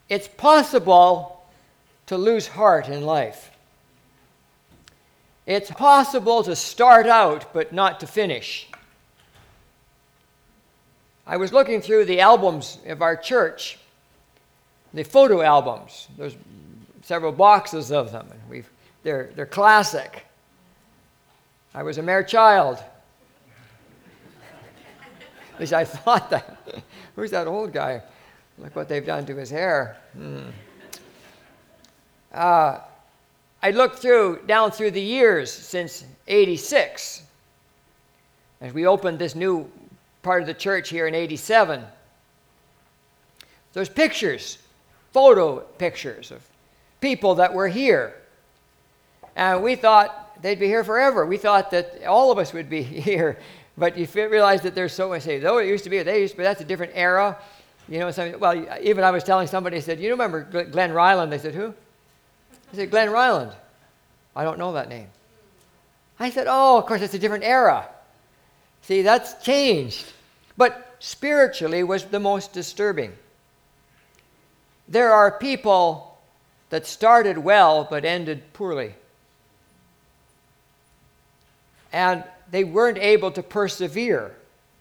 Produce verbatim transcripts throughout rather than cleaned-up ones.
it's possible to lose heart in life. It's possible to start out but not to finish. I was looking through the albums of our church, the photo albums. There's several boxes of them, and we've, they're, they're classic. I was a mere child. At least I thought that. Who's that old guy? Look what they've done to his hair. Hmm. Uh, I looked through, down through the years since eighty-six, as we opened this new part of the church here in eighty-seven. There's pictures, photo pictures of people that were here. And we thought they'd be here forever. We thought that all of us would be here. But you realize that there's so much, say, though it used to be, they used to be, that's a different era. You know, some, well, even I was telling somebody, I said, you remember Glenn Ryland? They said, who? I said, Glenn Ryland. I don't know that name. I said, oh, of course, it's a different era. See, that's changed. But spiritually was the most disturbing. There are people that started well but ended poorly. And they weren't able to persevere.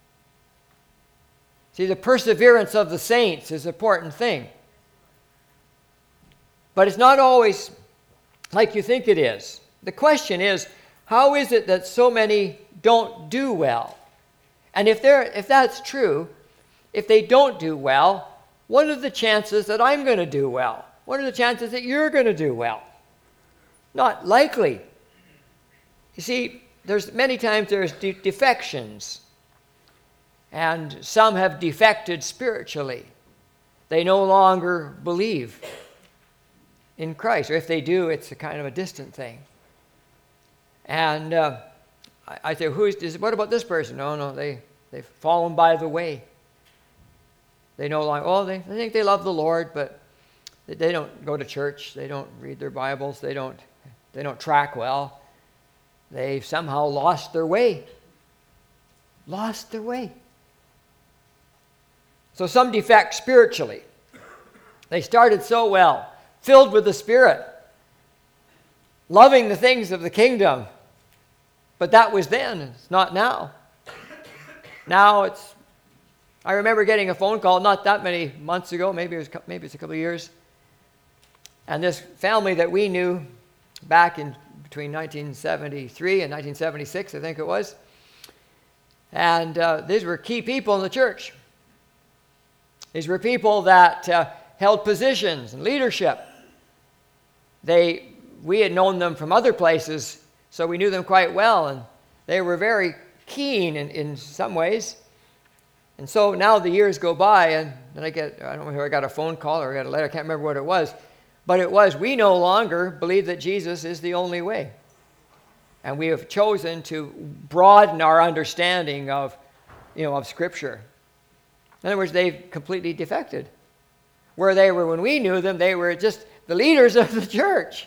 See, the perseverance of the saints is an important thing. But it's not always like you think it is. The question is, how is it that so many don't do well? And if they're, if that's true, if they don't do well, what are the chances that I'm going to do well? What are the chances that you're going to do well? Not likely. You see, there's many times there's de- defections, and some have defected spiritually. They no longer believe in Christ, or if they do, it's a kind of a distant thing. And uh, I, I say, who is this? What about this person? No, no, they, they've fallen by the way. They no longer, oh, they, they think they love the Lord, but they, they don't go to church. They don't read their Bibles. They don't, they don't track well. They've somehow lost their way. Lost their way. So some defect spiritually. They started so well, filled with the Spirit, loving the things of the kingdom. But that was then, it's not now. Now it's, I remember getting a phone call not that many months ago, maybe it was, maybe it's a couple of years, and this family that we knew back in between nineteen seventy-three and nineteen seventy-six, I think it was, and uh, these were key people in the church. These were people that uh, held positions and leadership. They, we had known them from other places, so we knew them quite well, and they were very keen in, in some ways. And so now the years go by, and then I get, I don't know if I got a phone call or I got a letter, I can't remember what it was, but it was, we no longer believe that Jesus is the only way. And we have chosen to broaden our understanding of, you know, of Scripture. In other words, they've completely defected. Where they were when we knew them, they were just the leaders of the church.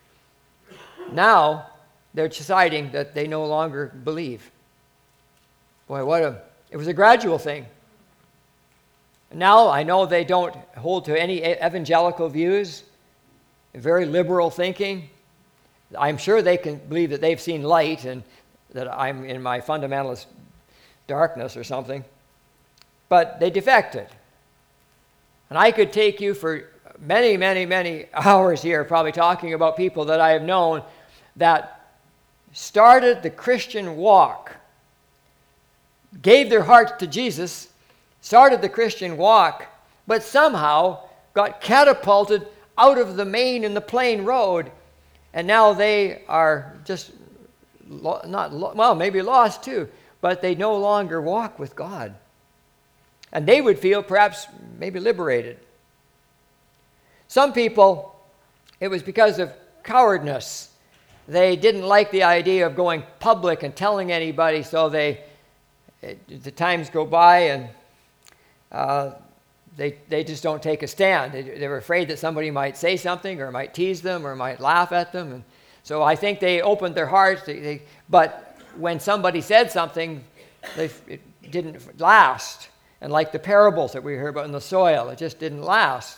Now, they're deciding that they no longer believe. Boy, what a, it was a gradual thing. Now, I know they don't hold to any evangelical views, very liberal thinking. I'm sure they can believe that they've seen light and that I'm in my fundamentalist darkness or something. But they defected. And I could take you for many, many, many hours here probably talking about people that I have known that started the Christian walk, gave their hearts to Jesus, started the Christian walk, but somehow got catapulted out of the main and the plain road, and now they are just lo- not lo- well, maybe lost too, but they no longer walk with God. And they would feel perhaps maybe liberated. Some people, it was because of cowardness. They didn't like the idea of going public and telling anybody, so they, it, the times go by and uh, they they just don't take a stand. They, they were afraid that somebody might say something or might tease them or might laugh at them. And so I think they opened their hearts. They, they, but when somebody said something, they, it didn't last. And like the parables that we heard about in the soil, it just didn't last.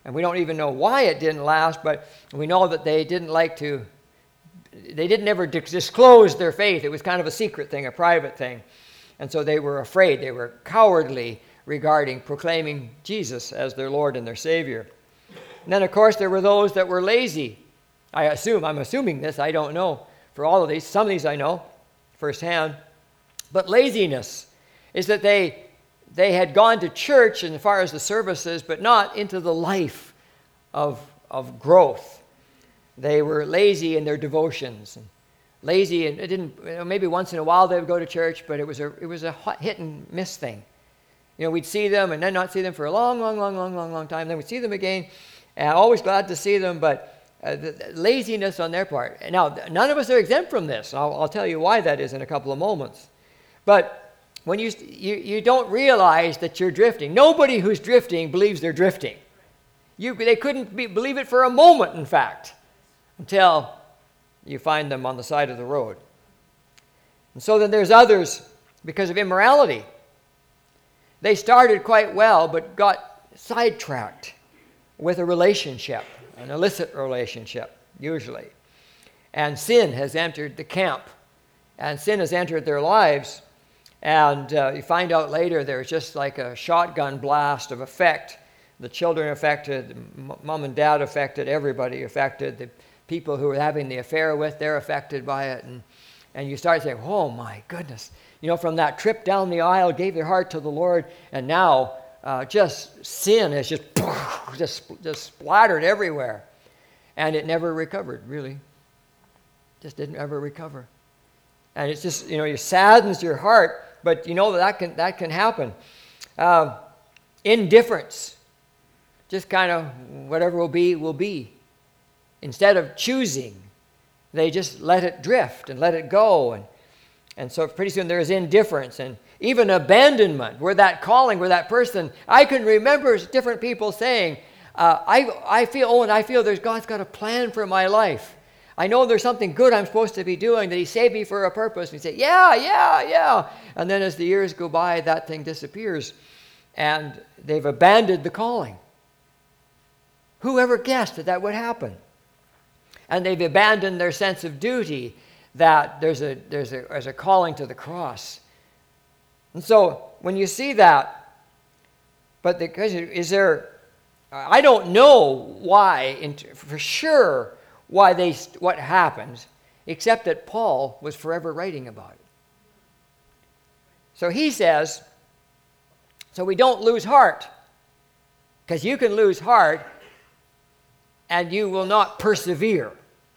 And we don't even know why it didn't last, but we know that they didn't like to, they didn't ever disclose their faith. It was kind of a secret thing, a private thing. And so they were afraid. They were cowardly regarding proclaiming Jesus as their Lord and their Savior. And then, of course, there were those that were lazy. I assume, I'm assuming this, I don't know. For all of these, some of these I know firsthand. But laziness is that they they had gone to church as far as the services, but not into the life of, of growth. They were lazy in their devotions. And lazy, and it didn't, you know, maybe once in a while they would go to church, but it was a it was a hit and miss thing. You know, we'd see them and then not see them for a long, long, long, long, long, long time. Then we'd see them again, and always glad to see them, but uh, the, the laziness on their part. Now, none of us are exempt from this. I'll, I'll tell you why that is in a couple of moments. But when you, you you don't realize that you're drifting, nobody who's drifting believes they're drifting. You they couldn't be, believe it for a moment, in fact, until you find them on the side of the road. And so then there's others because of immorality. They started quite well, but got sidetracked with a relationship, an illicit relationship, usually. And sin has entered the camp, and sin has entered their lives. And uh, you find out later there's just like a shotgun blast of effect. The children affected, m- mom and dad affected, everybody affected. The people who were having the affair with, they're affected by it. And, and you start saying, oh my goodness. You know, from that trip down the aisle, gave their heart to the Lord, and now uh, just sin has just, just, just splattered everywhere. And it never recovered, really. Just didn't ever recover. And it's just, you know, it saddens your heart, but you know that that can, that can happen. Uh, indifference. Just kind of whatever will be, will be. Instead of choosing, they just let it drift and let it go. And, and so pretty soon there is indifference and even abandonment, where that calling, where that person, I can remember different people saying, uh, I, I feel, oh, and I feel there's God's got a plan for my life. I know there's something good I'm supposed to be doing, that he saved me for a purpose. And you say, yeah, yeah, yeah. And then as the years go by, that thing disappears. And they've abandoned the calling. Whoever guessed that that would happen? And they've abandoned their sense of duty, that there's a, there's a, there's a calling to the cross. And so when you see that, but the question is there, I don't know why, for sure, why they, what happened, except that Paul was forever writing about it. So he says, so we don't lose heart, because you can lose heart and you will not persevere.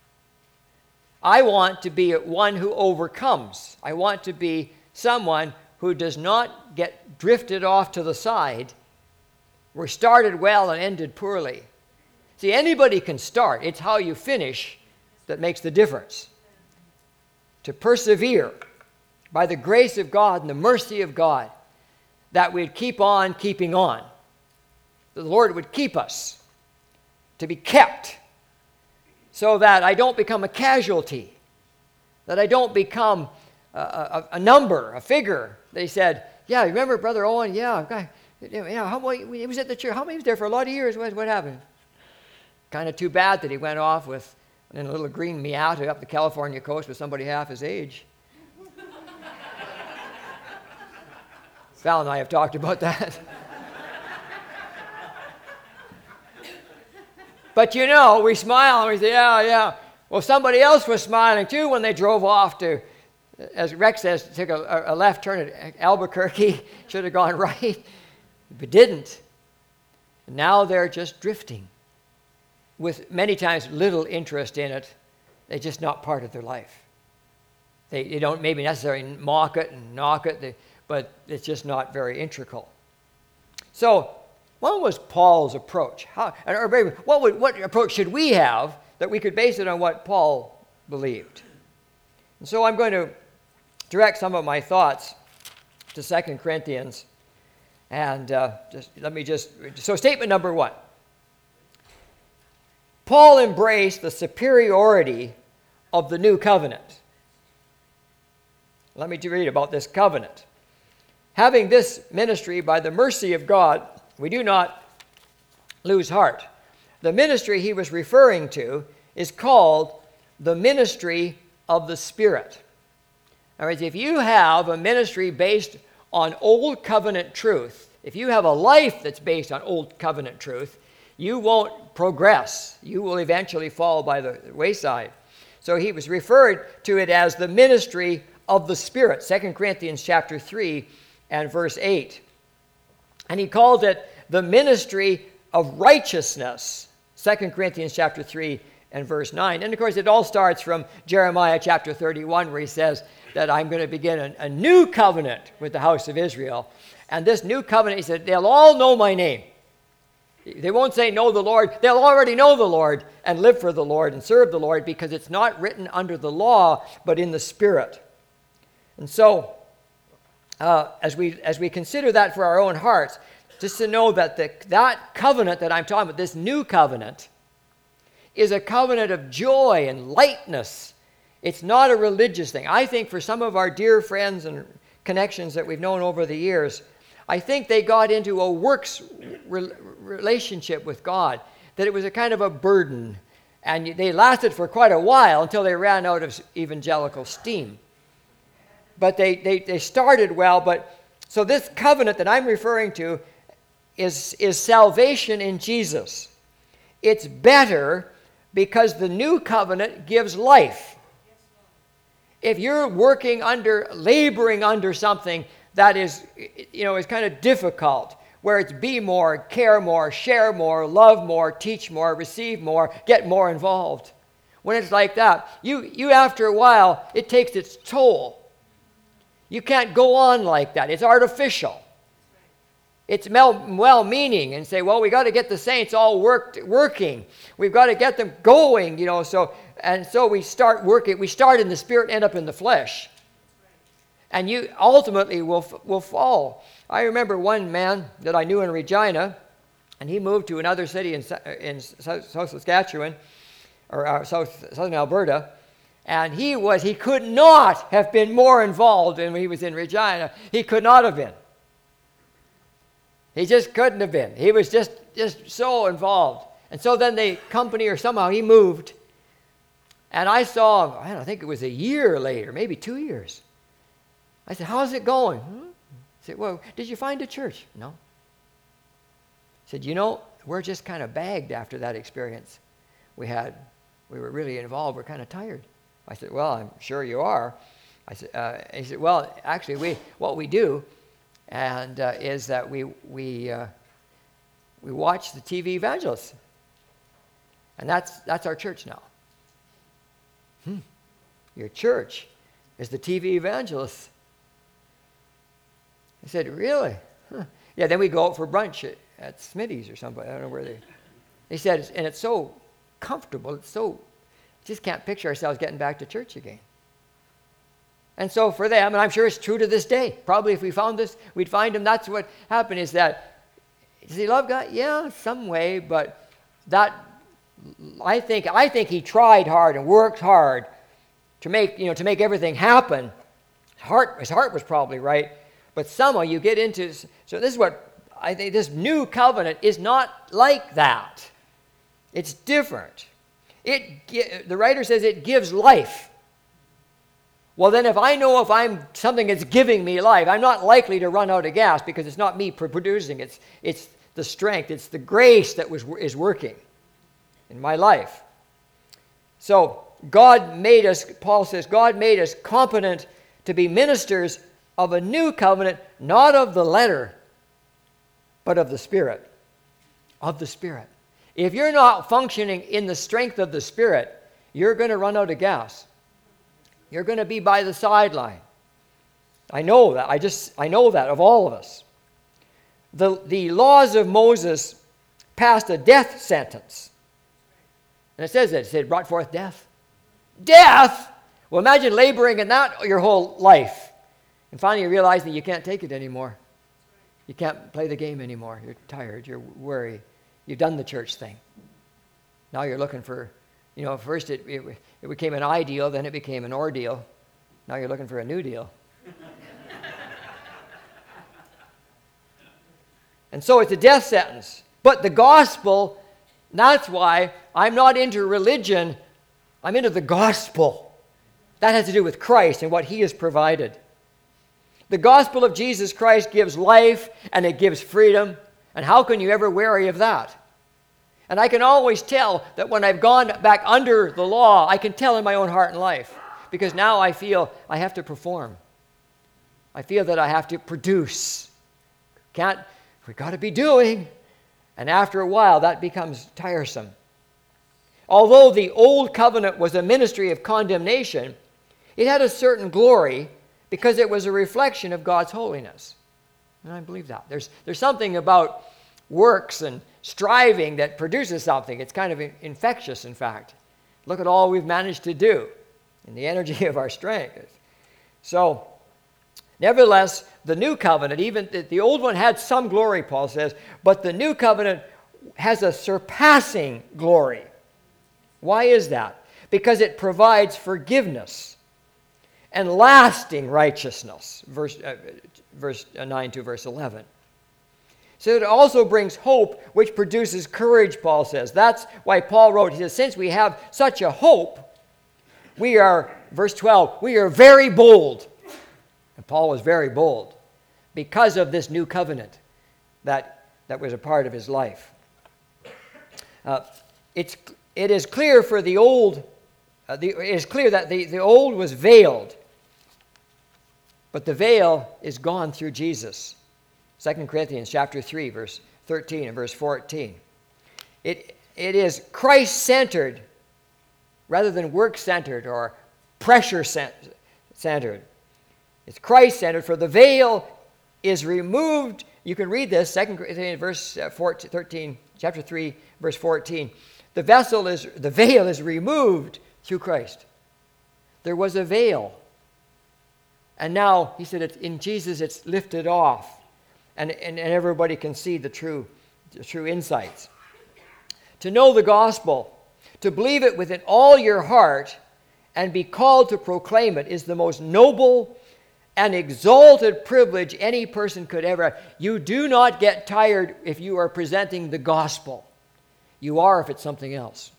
I want to be one who overcomes. I want to be someone who does not get drifted off to the side. We're started well and ended poorly. See, anybody can start. It's how you finish that makes the difference. To persevere by the grace of God and the mercy of God, that we'd keep on keeping on. The Lord would keep us, to be kept, so that I don't become a casualty, that I don't become a, a, a number, a figure. They said, yeah, remember Brother Owen? Yeah, guy, yeah, how, he was at the church. How many was there for a lot of years? What, what happened? Kind of too bad that he went off with in a little green Miata up the California coast with somebody half his age. Val and I have talked about that. But you know, we smile and we say, yeah, yeah. Well, somebody else was smiling too when they drove off to, as Rex says, took a, a left turn at Albuquerque. Should have gone right, but didn't. Now they're just drifting, with many times little interest in it. They're just not part of their life. They, they don't maybe necessarily mock it and knock it, they, but it's just not very integral. So, what was Paul's approach? How, or maybe, what, would, what approach should we have that we could base it on what Paul believed? And so I'm going to direct some of my thoughts to Second Corinthians. And uh, just let me just, so statement number one. Paul embraced the superiority of the new covenant. Let me read about this covenant. Having this ministry by the mercy of God, we do not lose heart. The ministry he was referring to is called the ministry of the Spirit. In other words, if you have a ministry based on Old Covenant truth, if you have a life that's based on Old Covenant truth, you won't progress. You will eventually fall by the wayside. So he was referred to it as the ministry of the Spirit, Second Corinthians chapter three and verse eight. And he called it the ministry of righteousness, Second Corinthians chapter three and verse nine. And of course, it all starts from Jeremiah chapter thirty-one, where he says that I'm going to begin a, a new covenant with the house of Israel. And this new covenant, he said, they'll all know my name. They won't say know the Lord. They'll already know the Lord and live for the Lord and serve the Lord, because it's not written under the law, but in the Spirit. And so, uh, as we as we consider that for our own hearts, just to know that the, that covenant that I'm talking about, this new covenant, is a covenant of joy and lightness. It's not a religious thing. I think for some of our dear friends and connections that we've known over the years, I think they got into a works re- relationship with God, that it was a kind of a burden. And they lasted for quite a while until they ran out of evangelical steam. But they, they, they started well. But so this covenant that I'm referring to is, is salvation in Jesus. It's better because the new covenant gives life. If you're working under, laboring under something that is, you know, is kind of difficult, where it's be more, care more, share more, love more, teach more, receive more, get more involved. When it's like that, you, you after a while, it takes its toll. You can't go on like that. It's artificial. It's well-meaning and say, well, we got to get the saints all worked, working. We've got to get them going, you know. So and so we start working. We start in the spirit, end up in the flesh, and you ultimately will will fall. I remember one man that I knew in Regina, and he moved to another city in in South Saskatchewan or uh, South Southern Alberta, and he was he could not have been more involved when he was in Regina. He could not have been. He just couldn't have been. He was just, just so involved. And so then the company, or somehow he moved. And I saw, I don't think it was a year later, maybe two years. I said, how's it going? Hmm? I said, well, did you find a church? No. I said, you know, we're just kind of bagged after that experience we had. We were really involved. We're kind of tired. I said, well, I'm sure you are. I said, uh, he said, well, actually, we what we do and uh, is that we we uh, we watch the T V evangelists, and that's that's our church now. Hmm. Your church is the T V evangelists. I said, really? Huh. Yeah. Then we go out for brunch at, at Smitty's or somebody. I don't know where they. They said, and it's so comfortable. It's so just can't picture ourselves getting back to church again. And so for them, and I'm sure it's true to this day, probably if we found this, we'd find them. That's what happened is that, does he love God? Yeah, some way, but that, I think, I think he tried hard and worked hard to make, you know, to make everything happen. His heart, his heart was probably right, but somehow you get into, so this is what, I think this new covenant is not like that. It's different. It, the writer says it gives life. Well, then if I know if I'm something that's giving me life, I'm not likely to run out of gas because it's not me producing. It's, it's the strength. It's the grace that was, is working in my life. So God made us, Paul says, God made us competent to be ministers of a new covenant, not of the letter, but of the Spirit. Of the Spirit. If you're not functioning in the strength of the Spirit, you're going to run out of gas. You're going to be by the sideline. I know that. I just, I know that of all of us. The, the laws of Moses passed a death sentence. And it says that. It said, brought forth death. Death? Well, imagine laboring in that your whole life. And finally you realize that you can't take it anymore. You can't play the game anymore. You're tired. You're worried. You've done the church thing. Now you're looking for, you know, first it, it, it became an ideal, then it became an ordeal. Now you're looking for a new deal. And so it's a death sentence. But the gospel That's why I'm not into religion. I'm into the gospel. That has to do with Christ and what he has provided. The gospel of Jesus Christ gives life and it gives freedom. And how can you ever weary of that? And I can always tell that when I've gone back under the law, I can tell in my own heart and life. Because now I feel I have to perform. I feel that I have to produce. Can't, we got to be doing. And after a while, that becomes tiresome. Although the old covenant was a ministry of condemnation, it had a certain glory because it was a reflection of God's holiness. And I believe that. There's, there's something about works and striving that produces something. It's kind of infectious, in fact. Look at all we've managed to do in the energy of our strength. So, nevertheless, the new covenant, even the, the old one had some glory, Paul says, but the new covenant has a surpassing glory. Why is that? Because it provides forgiveness and lasting righteousness, verse, uh, verse nine to verse eleven. So it also brings hope, which produces courage, Paul says. That's why Paul wrote, he says, since we have such a hope, we are, verse twelve, we are very bold. And Paul was very bold because of this new covenant that, that was a part of his life. Uh, it's, it is clear for the old, uh, the, it is clear that the, the old was veiled, but the veil is gone through Jesus. Second Corinthians chapter three, verse thirteen and verse fourteen. It, it is Christ-centered rather than work-centered or pressure-centered. It's Christ-centered, for the veil is removed. You can read this, Second Corinthians verse fourteen, thirteen, chapter three, verse fourteen. The vessel is, the veil is removed through Christ. There was a veil. And now, he said, it's, in Jesus it's lifted off. And, and, and everybody can see the true, the true insights. To know the gospel, to believe it within all your heart, and be called to proclaim it is the most noble and exalted privilege any person could ever have. You do not get tired if you are presenting the gospel. You are if it's something else.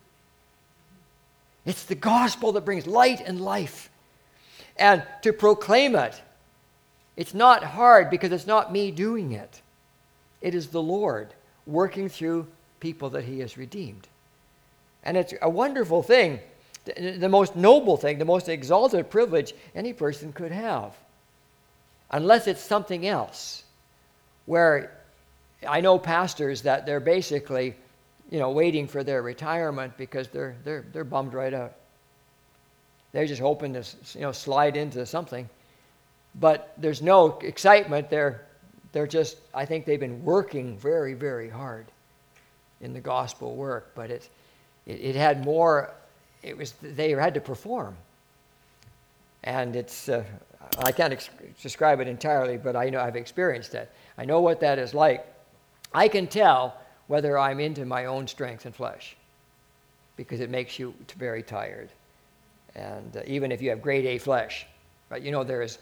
It's the gospel that brings light and life. And to proclaim it, it's not hard because it's not me doing it. It is the Lord working through people that he has redeemed. And it's a wonderful thing, the most noble thing, the most exalted privilege any person could have. Unless it's something else, where I know pastors that they're basically, you know, waiting for their retirement because they're they're they're bummed right out. They're just hoping to, you know, slide into something. But there's no excitement. They're, they're just, I think they've been working very, very hard in the gospel work. But it, it, it had more, it was, they had to perform. And it's, uh, I can't ex- describe it entirely, but I know I've experienced it. I know what that is like. I can tell whether I'm into my own strength and flesh because it makes you very tired. And uh, even if you have grade A flesh, right? You know, there's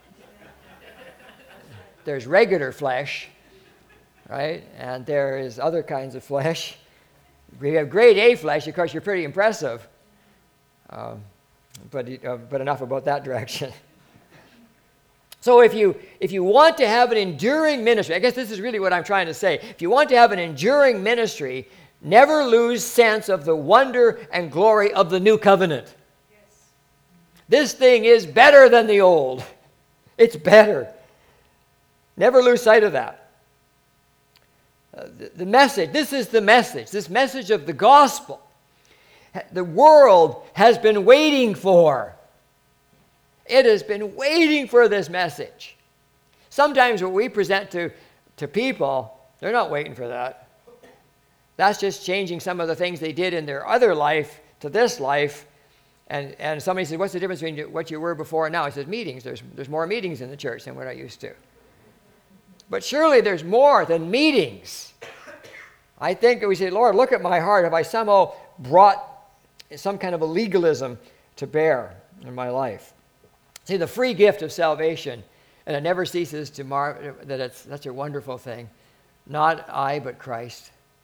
there's regular flesh, right? And there is other kinds of flesh. If you have grade A flesh, of course, you're pretty impressive. Um, but uh, but enough about that direction. So if you if you want to have an enduring ministry, I guess this is really what I'm trying to say. If you want to have an enduring ministry, never lose sense of the wonder and glory of the new covenant. This thing is better than the old. It's better. Never lose sight of that. Uh, the, the message, this is the message, this message of the gospel. The world has been waiting for. It has been waiting for this message. Sometimes what we present to, to people, they're not waiting for that. That's just changing some of the things they did in their other life to this life. And and somebody said, what's the difference between what you were before and now? I said, meetings. There's, there's more meetings in the church than what I used to. But surely there's more than meetings. I think that we say, Lord, look at my heart. Have I somehow brought some kind of a legalism to bear in my life? See, the free gift of salvation, and it never ceases to marvel that it's such a wonderful thing. Not I, but Christ.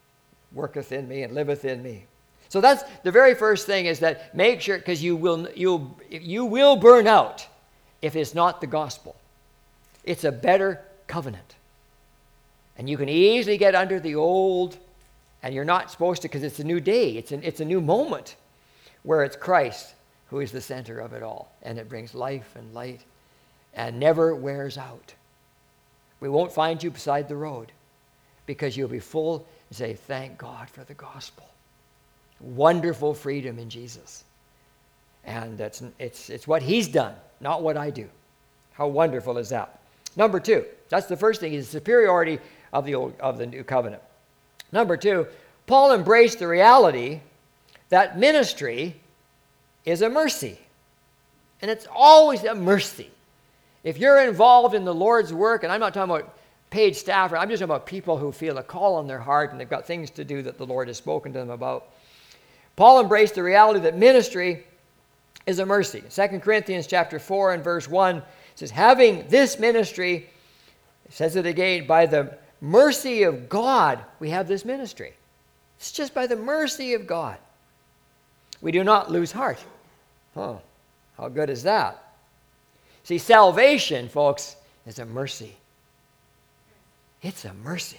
worketh in me and liveth in me. So that's the very first thing, is that make sure, because you will, you'll, you will burn out if it's not the gospel. It's a better covenant. And you can easily get under the old, and you're not supposed to, because it's a new day. It's, an, it's a new moment where it's Christ who is the center of it all. And it brings life and light and never wears out. We won't find you beside the road, because you'll be full and say, thank God for the gospel. Wonderful freedom in Jesus. And that's, it's, it's what he's done, not what I do. How wonderful is that? Number two, that's the first thing, is the superiority of the old, of the new covenant. Number two, Paul embraced the reality that ministry is a mercy. And it's always a mercy. If you're involved in the Lord's work, and I'm not talking about paid staff, I'm just talking about people who feel a call on their heart and they've got things to do that the Lord has spoken to them about. Paul embraced the reality that ministry is a mercy. Second Corinthians chapter four and verse one says, having this ministry, it says it again, by the mercy of God, we have this ministry. It's just by the mercy of God. We do not lose heart. Oh, how good is that? See, salvation, folks, is a mercy. It's a mercy.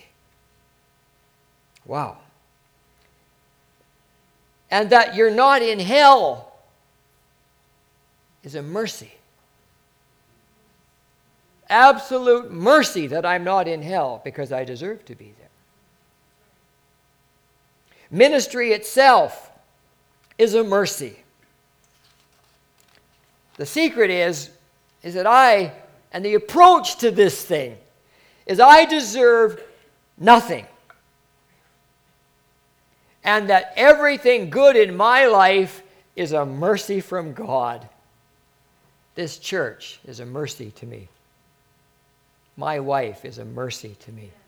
Wow. And that you're not in hell is a mercy. Absolute mercy that I'm not in hell, because I deserve to be there. Ministry itself is a mercy. The secret is, is that I, and the approach to this thing, is I deserve nothing. And that everything good in my life is a mercy from God. This church is a mercy to me. My wife is a mercy to me.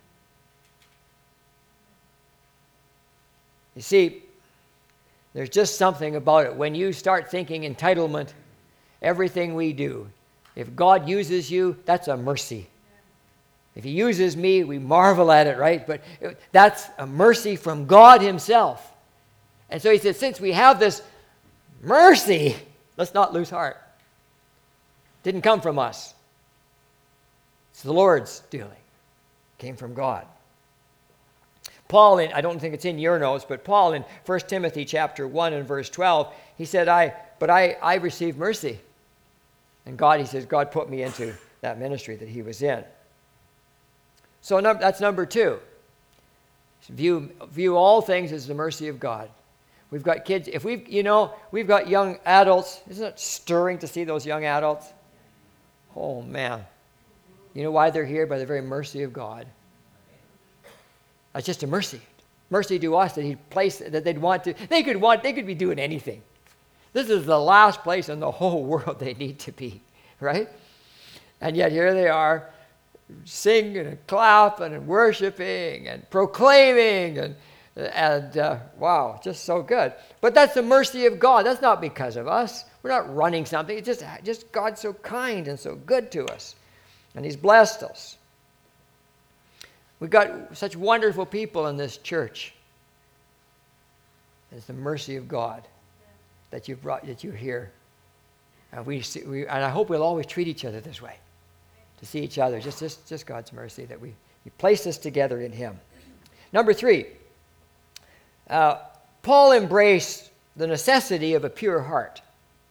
You see, there's just something about it. When you start thinking entitlement, everything we do, if God uses you, that's a mercy. If he uses me, we marvel at it, right? But that's a mercy from God himself. And so he said, since we have this mercy, let's not lose heart. It didn't come from us. It's the Lord's doing. It came from God. Paul, in, I don't think it's in your notes, but Paul in First Timothy chapter one and verse twelve, he said, I, but I, I received mercy. And God, he says, God put me into that ministry that he was in. So num- that's number two. View, view all things as the mercy of God. We've got kids, if we've, you know, we've got young adults. Isn't it stirring to see those young adults? Oh, man. You know why they're here? By the very mercy of God. That's just a mercy. Mercy to us that he placed, that they'd want to, they could want, they could be doing anything. This is the last place in the whole world they need to be, right? And yet here they are, singing and clapping and worshiping and proclaiming and, and uh, wow, just so good. But that's the mercy of God. That's not because of us. We're not running something. It's just, just God's so kind and so good to us. And he's blessed us. We've got such wonderful people in this church. It's the mercy of God that you've brought, that you're here. And we, see, we, and I hope we'll always treat each other this way. To see each other, just, just, just God's mercy that we He placed us together in him. Number three, uh, Paul embraced the necessity of a pure heart.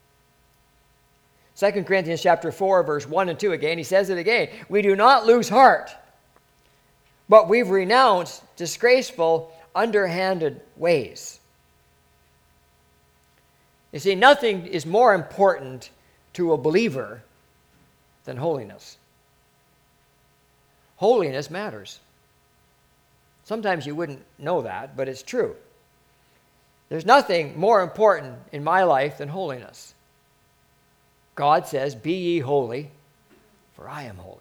Second Corinthians chapter four, verse one and two again, he says it again. We do not lose heart, but we've renounced disgraceful, underhanded ways. You see, nothing is more important to a believer than holiness. Holiness matters. Sometimes you wouldn't know that, but it's true. There's nothing more important in my life than holiness. God says, be ye holy, for I am holy.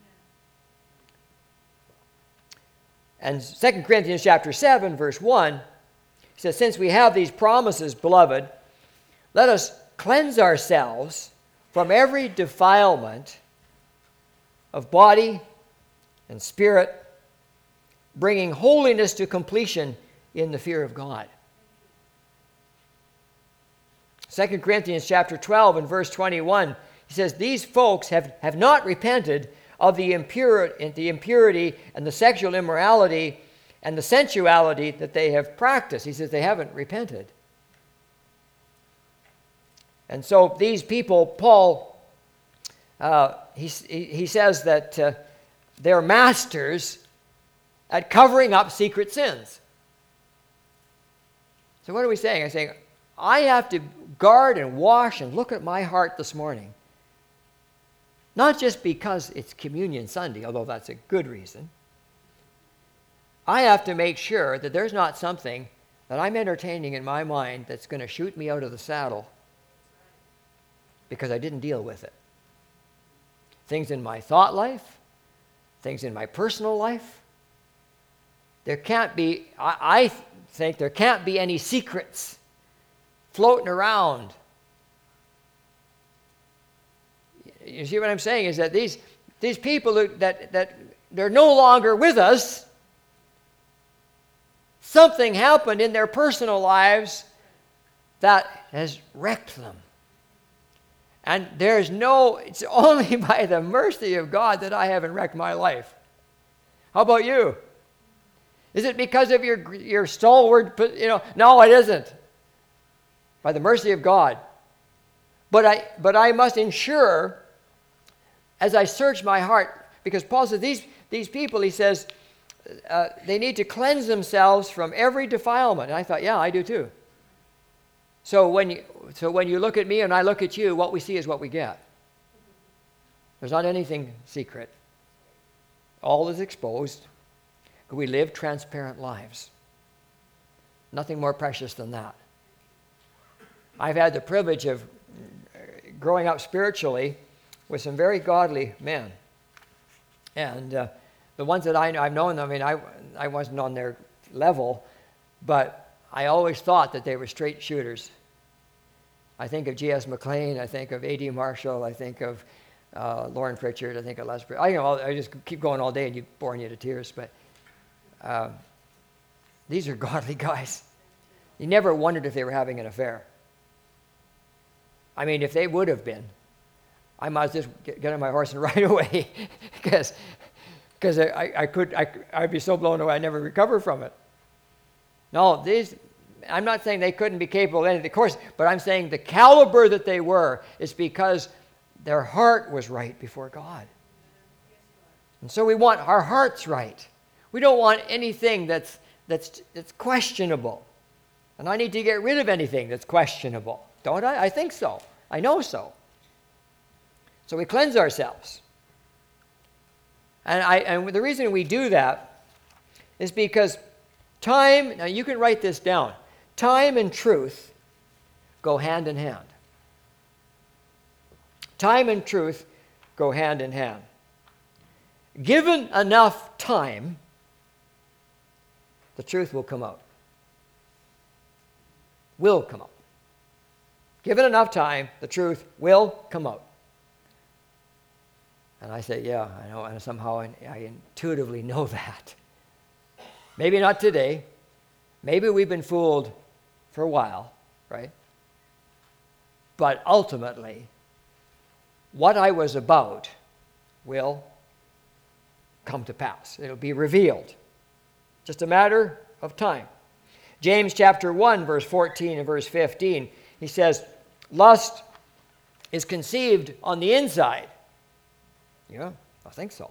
And Second Corinthians chapter seven, verse one, he says, since we have these promises, beloved, let us cleanse ourselves from every defilement of body and spirit, bringing holiness to completion in the fear of God. Second Corinthians chapter twelve and verse twenty-one, he says, these folks have, have not repented of the, impure, the impurity and the sexual immorality and the sensuality that they have practiced. He says they haven't repented. And so these people, Paul, uh, he, he says that uh, they're masters at covering up secret sins. So what are we saying? I'm saying, I have to guard and wash and look at my heart this morning. Not just because it's Communion Sunday, although that's a good reason. I have to make sure that there's not something that I'm entertaining in my mind that's going to shoot me out of the saddle because I didn't deal with it. Things in my thought life, things in my personal life. There can't be, I, I think there can't be any secrets floating around. You see what I'm saying is that these, these people who, that, that they're no longer with us, something happened in their personal lives that has wrecked them. And there's no, it's only by the mercy of God that I haven't wrecked my life. How about you? Is it because of your, your stalwart, you know? No, it isn't. By the mercy of God. But I, but I must ensure, as I search my heart, because Paul says these, these people, he says, uh, they need to cleanse themselves from every defilement. And I thought, yeah, I do too. So when you, so when you look at me and I look at you, what we see is what we get. There's not anything secret. All is exposed. We live transparent lives. Nothing more precious than that. I've had the privilege of growing up spiritually with some very godly men. And uh, the ones that I know, I've known them, I mean, I, I wasn't on their level, but I always thought that they were straight shooters. I think of G S McLean, I think of A D Marshall, I think of uh, Lauren Pritchard, I think of Les. I, you know, I just keep going all day and you boring you to tears, but uh, these are godly guys. You never wondered if they were having an affair. I mean, if they would have been, I might just get, get on my horse and ride away because because I, I could I, I'd be so blown away I'd never recover from it. No, these, I'm not saying they couldn't be capable of anything, of course, but I'm saying the caliber that they were is because their heart was right before God. And so we want our hearts right. We don't want anything that's that's that's questionable. And I need to get rid of anything that's questionable. Don't I? I think so. I know so. So we cleanse ourselves. And I and the reason we do that is because time, now you can write this down. Time and truth go hand in hand. Time and truth go hand in hand. Given enough time, the truth will come out. Will come out. Given enough time, the truth will come out. And I say, yeah, I know, and somehow I, I intuitively know that. Maybe not today. Maybe we've been fooled for a while, right? But ultimately, what I was about will come to pass. It'll be revealed. Just a matter of time. James chapter one, verse fourteen and verse fifteen, he says, lust is conceived on the inside. Yeah, I think so.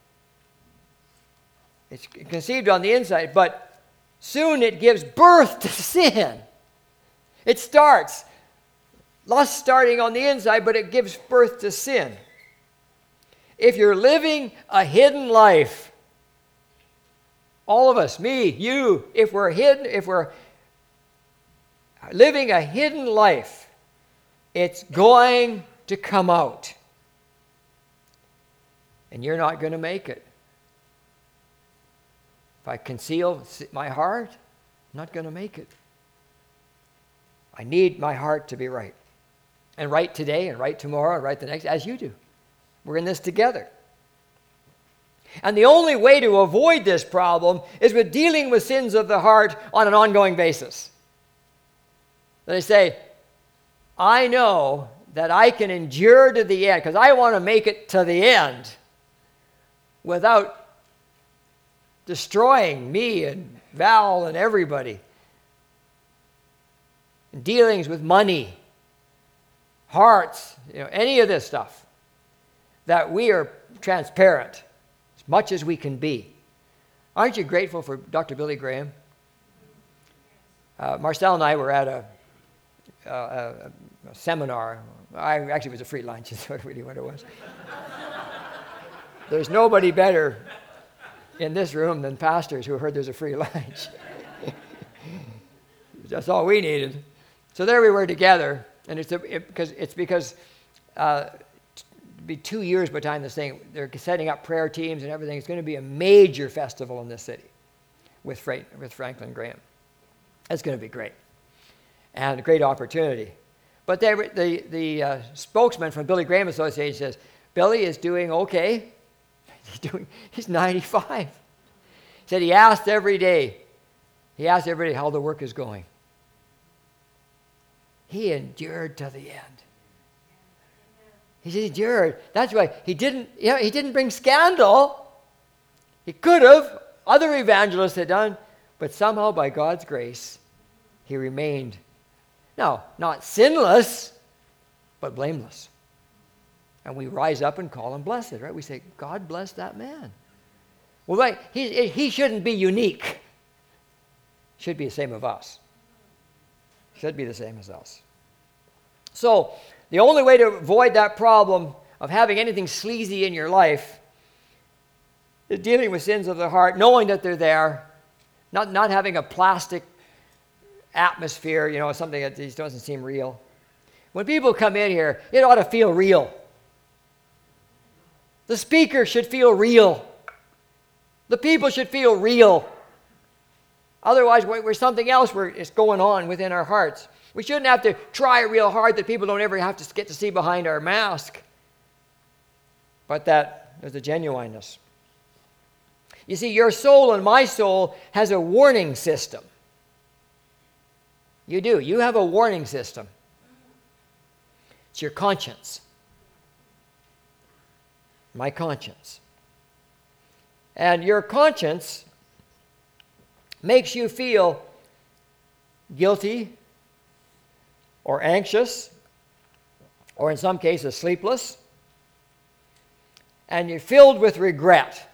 It's conceived on the inside, but soon it gives birth to sin. It starts, lust starting on the inside, but it gives birth to sin. If you're living a hidden life, all of us, me, you, if we're hidden, if we're living a hidden life, it's going to come out. And you're not going to make it. If I conceal my heart, I'm not going to make it. I need my heart to be right. And right today, and right tomorrow, and right the next, as you do. We're in this together. And the only way to avoid this problem is with dealing with sins of the heart on an ongoing basis. They say, I know that I can endure to the end because I want to make it to the end without destroying me and Val and everybody. Dealings with money, hearts, you know, any of this stuff, that we are transparent as much as we can be. Aren't you grateful for Doctor Billy Graham? Uh, Marcel and I were at a, a, a, a seminar. I actually it was a free lunch, is really what it was. There's nobody better in this room than pastors who heard there's a free lunch. That's all we needed. So there we were together, and it's a, it, because it's because uh, it'll be two years by the time this thing, they're setting up prayer teams and everything. It's going to be a major festival in this city with, Fra- with Franklin Graham. It's going to be great and a great opportunity. But they, the the uh, spokesman from Billy Graham Association says Billy is doing okay. He's doing. He's ninety-five. He said he asked every day. He asked every day how the work is going. He endured to the end. He endured. That's why he didn't. You know, he didn't bring scandal. He could have. Other evangelists had done, but somehow by God's grace, he remained. Now, not sinless, but blameless. And we rise up and call him blessed, right? We say, God bless that man. Well, right, he, he shouldn't be unique. Should be the same of us. Should be the same as us. So, the only way to avoid that problem of having anything sleazy in your life is dealing with sins of the heart, knowing that they're there, not, not having a plastic atmosphere, you know, something that just doesn't seem real. When people come in here, it ought to feel real. The speaker should feel real. The people should feel real. Otherwise, we're something else where it's going on within our hearts. We shouldn't have to try real hard that people don't ever have to get to see behind our mask, but that there's a genuineness. You see, your soul and my soul has a warning system. You do. You have a warning system. It's your conscience. My conscience. And your conscience makes you feel guilty or anxious or in some cases sleepless. And you're filled with regret.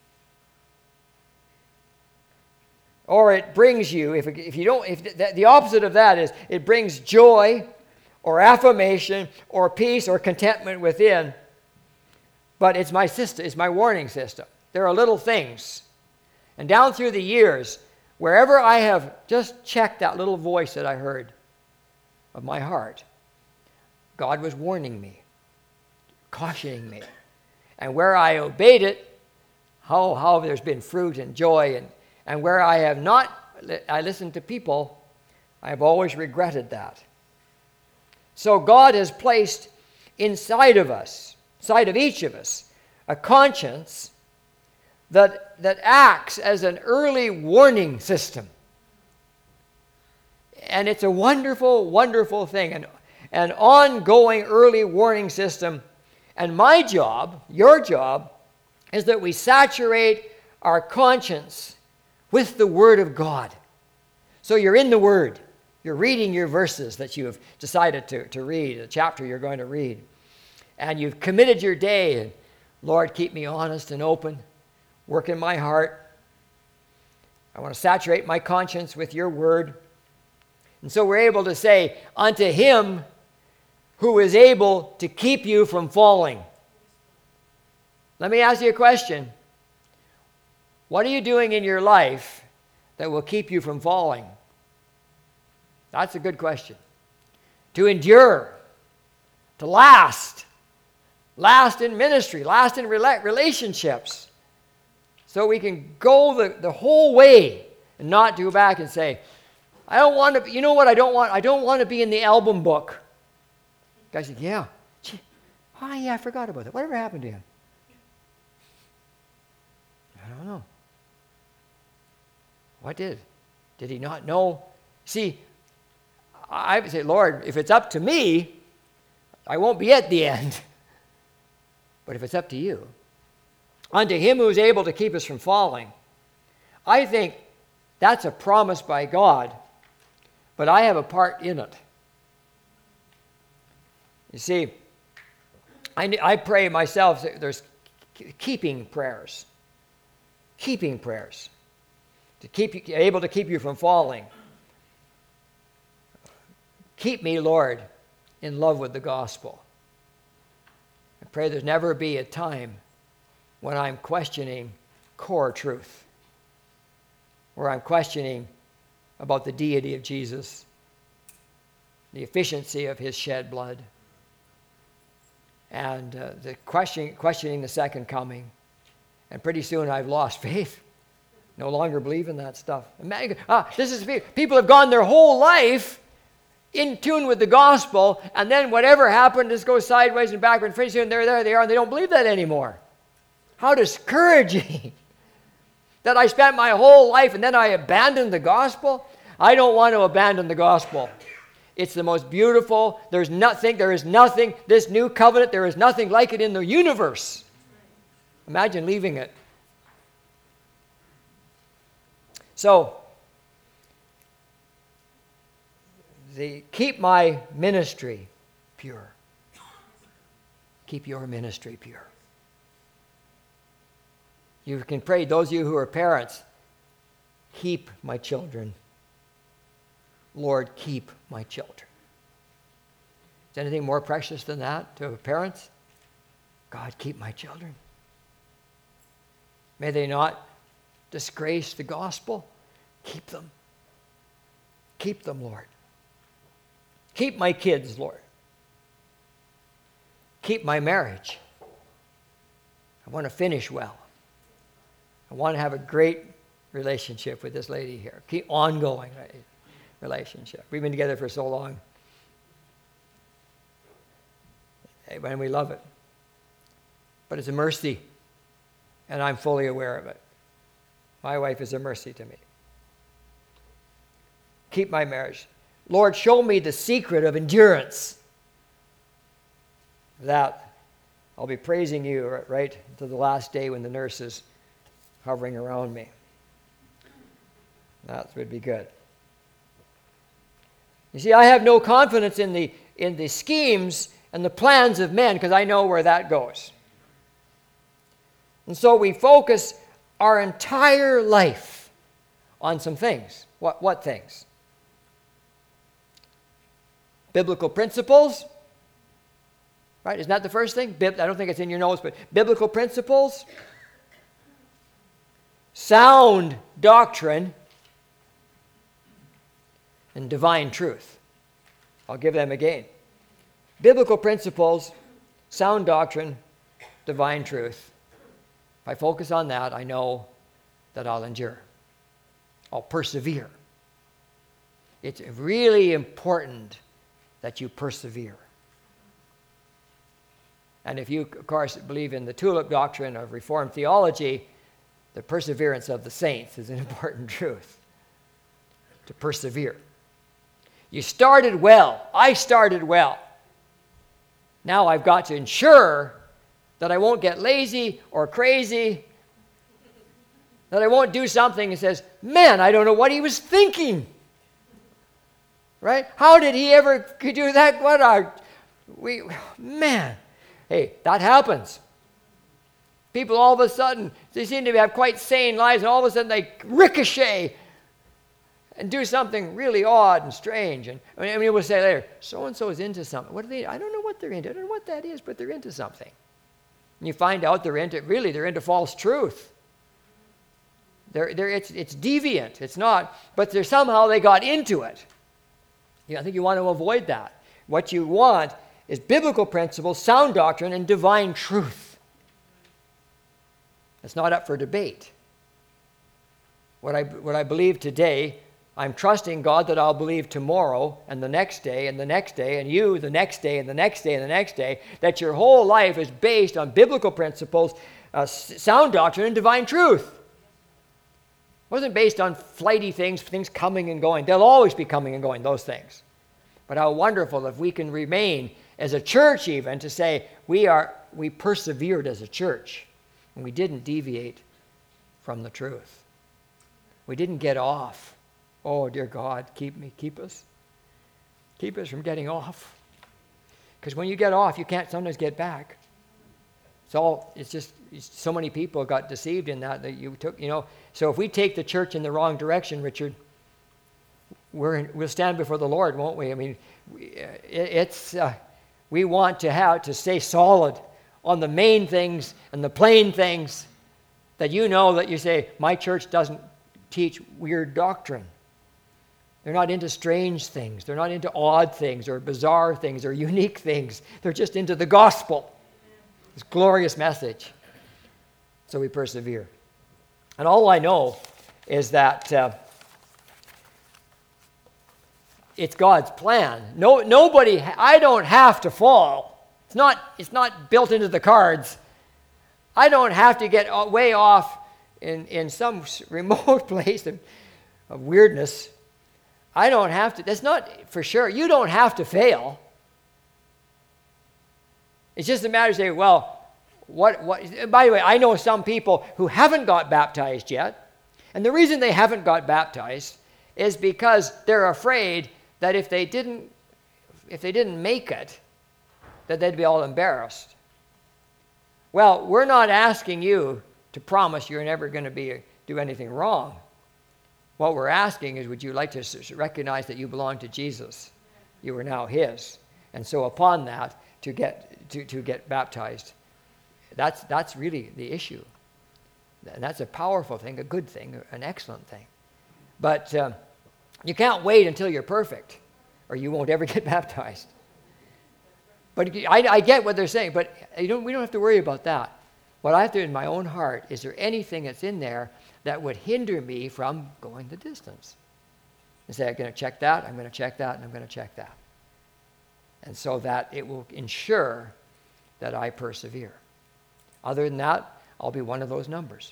Or it brings you, if, if you don't, if the, the opposite of that is it brings joy or affirmation or peace or contentment within. But it's my system, it's my warning system. There are little things. And down through the years, wherever I have just checked that little voice that I heard of my heart, God was warning me, cautioning me. And where I obeyed it, how, how there's been fruit and joy. And, and where I have not, I listened to people, I have always regretted that. So God has placed inside of us, inside of each of us, a conscience that, that acts as an early warning system. And it's a wonderful, wonderful thing, an, an ongoing early warning system. And my job, your job, is that we saturate our conscience with the Word of God. So you're in the Word. You're reading your verses that you have decided to, to read, the chapter you're going to read. And you've committed your day, and Lord, keep me honest and open. Work in my heart. I want to saturate my conscience with your Word. And so we're able to say, unto him who is able to keep you from falling. Let me ask you a question. What are you doing in your life that will keep you from falling? That's a good question. To endure, to last, last in ministry, last in rela- relationships, so we can go the, the whole way and not go back and say, I don't want to, you know what I don't want? I don't want to be in the album book. The guy said, yeah. Gee, oh, yeah, I forgot about that. Whatever happened to him? What did? Did he not know? See, I would say, Lord, if it's up to me, I won't be at the end. But if it's up to you, unto him who is able to keep us from falling, I think that's a promise by God, but I have a part in it. You see, I, I pray myself, there's keeping prayers. Keeping prayers. To keep you, able to keep you from falling. Keep me, Lord, in love with the gospel. I pray there's never be a time when I'm questioning core truth, where I'm questioning about the deity of Jesus, the efficiency of his shed blood, and uh, the question, questioning the second coming. And pretty soon I've lost faith. No longer believe in that stuff. Ah, this is people have gone their whole life in tune with the gospel, and then whatever happened just goes sideways and backward, and pretty soon there, there they are, and they don't believe that anymore. How discouraging that I spent my whole life and then I abandoned the gospel. I don't want to abandon the gospel. It's the most beautiful. There's nothing, there is nothing, this new covenant, there is nothing like it in the universe. Imagine leaving it. So, the, keep my ministry pure. Keep your ministry pure. You can pray, those of you who are parents, keep my children. Lord, keep my children. Is anything more precious than that to parents? God, keep my children. May they not disgrace the gospel. Keep them. Keep them, Lord. Keep my kids, Lord. Keep my marriage. I want to finish well. I want to have a great relationship with this lady here. Keep ongoing relationship. We've been together for so long. And we love it. But it's a mercy, and I'm fully aware of it. My wife is a mercy to me. Keep my marriage. Lord, show me the secret of endurance, that I'll be praising you right to the last day when the nurse is hovering around me. That would be good. You see, I have no confidence in the in the schemes and the plans of men because I know where that goes. And so we focus our entire life on some things. What, what things? Biblical principles. Right? Isn't that the first thing? I don't think it's in your notes, but biblical principles. Sound doctrine. And divine truth. I'll give them again. Biblical principles, sound doctrine, divine truth. If I focus on that, I know that I'll endure. I'll persevere. It's really important that you persevere. And if you, of course, believe in the tulip doctrine of Reformed theology, the perseverance of the saints is an important truth. To persevere. You started well. I started well. Now I've got to ensure that I won't get lazy or crazy, that I won't do something that says, man, I don't know what he was thinking. Right? How did he ever do that? What are we, man. Hey, that happens. People all of a sudden, they seem to have quite sane lives, and all of a sudden they ricochet and do something really odd and strange. And I mean, we'll say later, so-and-so is into something. What are they? I don't know what they're into. I don't know what that is, but they're into something. And you find out they're into, really, they're into false truth. They're, they're, it's, it's deviant. It's not, but they're somehow they got into it. Yeah, I think you want to avoid that. What you want is biblical principles, sound doctrine, and divine truth. It's not up for debate. What I, what I believe today, I'm trusting God that I'll believe tomorrow and the next day and the next day and you the next day and the next day and the next day, that your whole life is based on biblical principles, uh, sound doctrine, and divine truth. wasn't based on flighty things, things coming and going. They'll always be coming and going, those things. But how wonderful if we can remain as a church even to say we are we persevered as a church and we didn't deviate from the truth. We didn't get off. Oh, dear God, keep me, keep us. Keep us from getting off. Because when you get off, you can't sometimes get back. It's all, it's just, it's, so many people got deceived in that, that you took, you know. So if we take the church in the wrong direction, Richard, we're in, we'll stand before the Lord, won't we? I mean, it, it's, uh, we want to have, to stay solid on the main things and the plain things that you know that you say, my church doesn't teach weird doctrine. They're not into strange things. They're not into odd things or bizarre things or unique things. They're just into the gospel. This glorious message. So we persevere. And all I know is that uh, it's God's plan. No, nobody, I don't have to fall. It's not, it's not built into the cards. I don't have to get way off in, in some remote place of, of weirdness. I don't have to, that's not for sure. You don't have to fail. It's just a matter of saying, well, what, what, by the way, I know some people who haven't got baptized yet. And the reason they haven't got baptized is because they're afraid that if they didn't, if they didn't make it, that they'd be all embarrassed. Well, we're not asking you to promise you're never going to be do anything wrong. What we're asking is, would you like to recognize that you belong to Jesus? You are now his. And so upon that, to get to, to get baptized. That's that's really the issue. And that's a powerful thing, a good thing, an excellent thing. But um, you can't wait until you're perfect, or you won't ever get baptized. But I, I get what they're saying, but you don't, we don't have to worry about that. What I have to do in my own heart, is there anything that's in there that would hinder me from going the distance? And say, I'm going to check that, I'm going to check that, and I'm going to check that. And so that it will ensure that I persevere. Other than that, I'll be one of those numbers.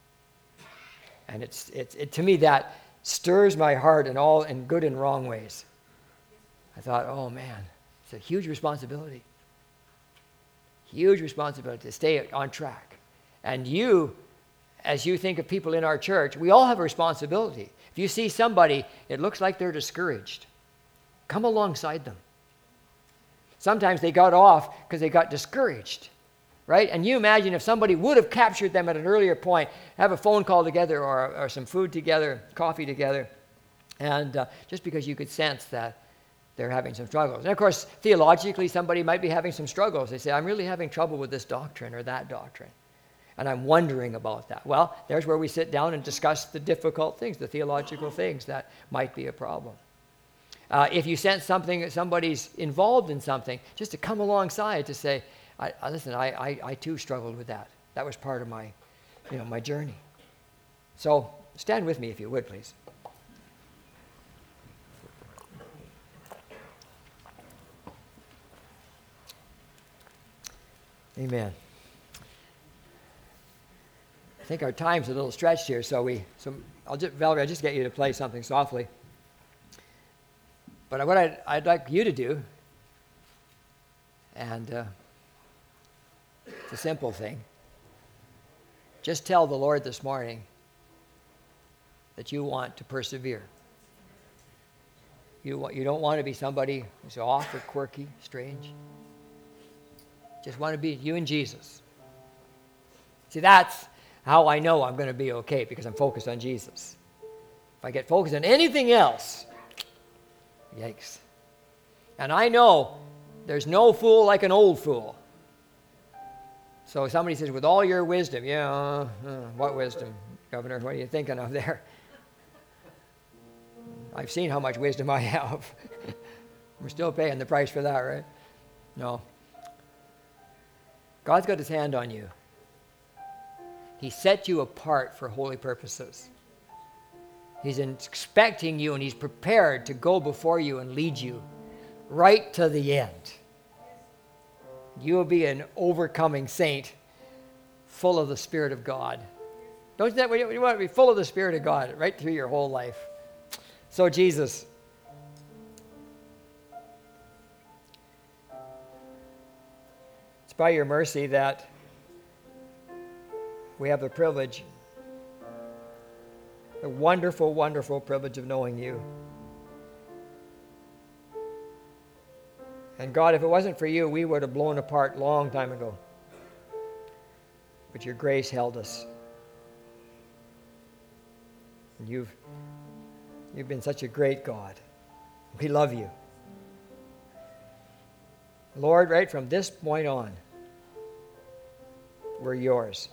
And it's, it's it, to me, that stirs my heart in all in good and wrong ways. I thought, oh man, it's a huge responsibility. Huge responsibility to stay on track. And you, as you think of people in our church, we all have a responsibility. If you see somebody, it looks like they're discouraged, come alongside them. Sometimes they got off because they got discouraged, right? And you imagine if somebody would have captured them at an earlier point, have a phone call together or, or some food together, coffee together, and uh, just because you could sense that they're having some struggles. And of course, theologically, somebody might be having some struggles. They say, I'm really having trouble with this doctrine or that doctrine. And I'm wondering about that. Well, there's where we sit down and discuss the difficult things, the theological things that might be a problem. Uh, if you sense something, that somebody's involved in something, just to come alongside to say, I, I, listen, I, I, I too struggled with that. That was part of my, you know, my journey. So stand with me if you would, please. Amen. I think our time's a little stretched here, so we. So I'll just, Valerie, I'll just get you to play something softly. But what I'd, I'd like you to do, and uh, it's a simple thing. Just tell the Lord this morning that you want to persevere. You want, you don't want to be somebody who's off or quirky, strange. Just want to be you and Jesus. See, that's how I know I'm going to be okay, because I'm focused on Jesus. If I get focused on anything else, yikes. And I know there's no fool like an old fool. So somebody says, with all your wisdom, yeah, uh, uh, what wisdom, Governor? What are you thinking of there? I've seen how much wisdom I have. We're still paying the price for that, right? No. God's got his hand on you. He set you apart for holy purposes. He's expecting you, and he's prepared to go before you and lead you right to the end. You will be an overcoming saint, full of the Spirit of God, Don't you, that, you want to be full of the Spirit of God right through your whole life. So Jesus, it's by your mercy that we have the privilege, the wonderful, wonderful privilege of knowing you. And God, if it wasn't for you, we would have blown apart long time ago. But your grace held us. And you've, you've been such a great God. We love you. Lord, right from this point on, we're yours.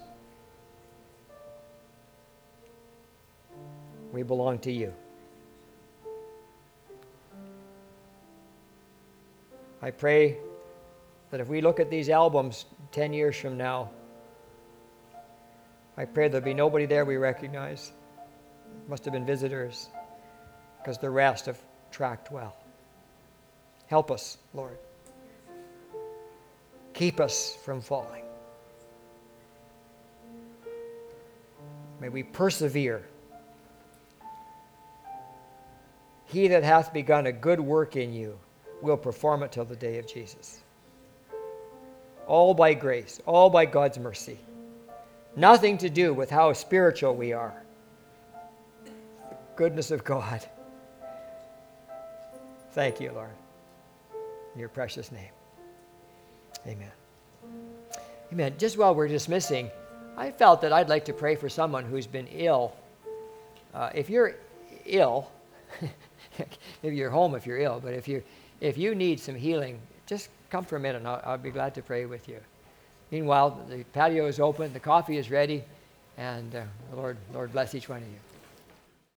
We belong to you. I pray that if we look at these albums ten years from now, I pray there'll be nobody there we recognize. Must have been visitors, because the rest have tracked well. Help us, Lord. Keep us from falling. May we persevere. He that hath begun a good work in you will perform it till the day of Jesus. All by grace, all by God's mercy. Nothing to do with how spiritual we are. The goodness of God. Thank you, Lord. In your precious name. Amen. Amen. Just while we're dismissing, I felt that I'd like to pray for someone who's been ill. Uh, if you're ill, maybe you're home if you're ill, but if you if you need some healing, just come for a minute and I'll, I'll be glad to pray with you. Meanwhile, the patio is open, the coffee is ready, and uh, the Lord, Lord bless each one of you.